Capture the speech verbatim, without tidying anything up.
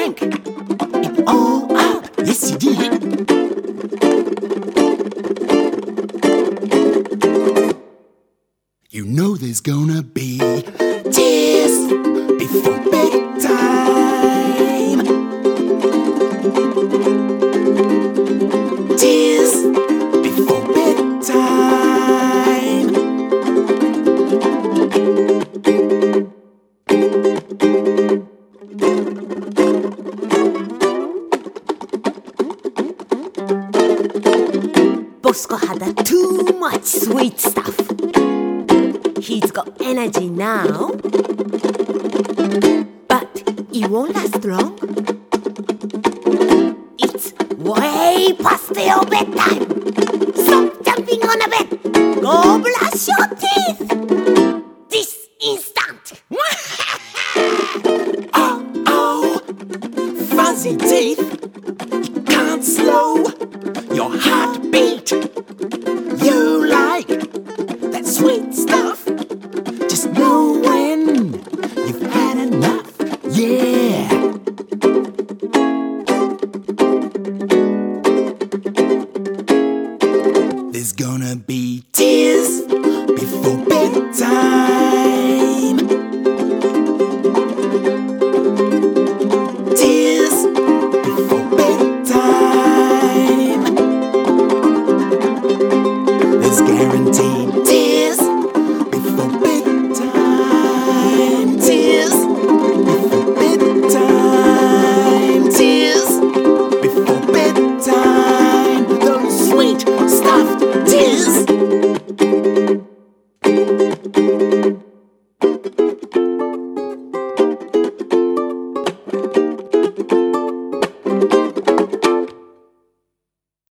drank it all up. Yes, he did. You know there's gonna be tears before bedtime. Tears before bedtime. Bosco had a too much sweet stuff. He's got energy now, but it won't last long. It's way past your bedtime. Stop jumping on the bed. Go brush your teeth this instant. Oh, oh, fuzzy teeth. You can't slow your heart